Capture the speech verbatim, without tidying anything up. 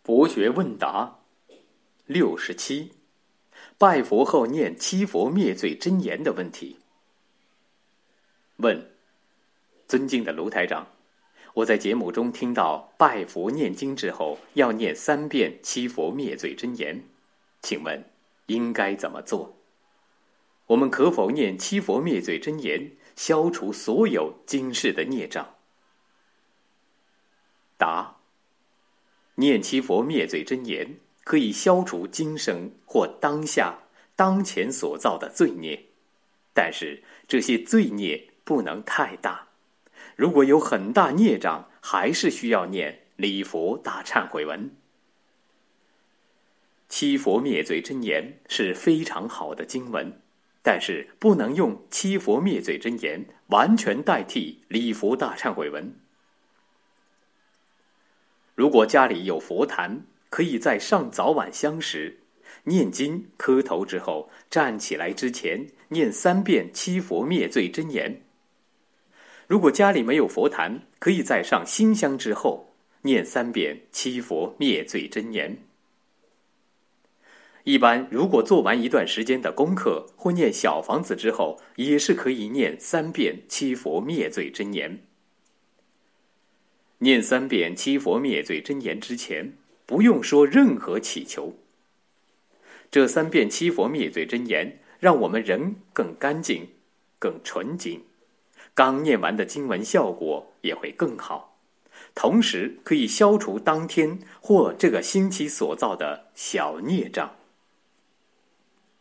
佛学问答六十七，拜佛后念七佛灭罪真言的问题。问：尊敬的卢台长，我在节目中听到拜佛念经之后要念三遍七佛灭罪真言，请问应该怎么做？我们可否念七佛灭罪真言，消除所有今世的孽障？答：念七佛灭罪真言可以消除今生或当下当前所造的罪孽，但是这些罪孽不能太大，如果有很大孽障，还是需要念礼佛大忏悔文。七佛灭罪真言是非常好的经文，但是不能用七佛灭罪真言完全代替礼佛大忏悔文。如果家里有佛坛，可以在上早晚香时念经磕头之后，站起来之前念三遍七佛灭罪真言。如果家里没有佛坛，可以在上新香之后念三遍七佛灭罪真言。一般如果做完一段时间的功课或念小房子之后，也是可以念三遍七佛灭罪真言。念三遍七佛灭罪真言之前，不用说任何祈求。这三遍七佛灭罪真言让我们人更干净、更纯净，刚念完的经文效果也会更好，同时可以消除当天或这个星期所造的小孽障。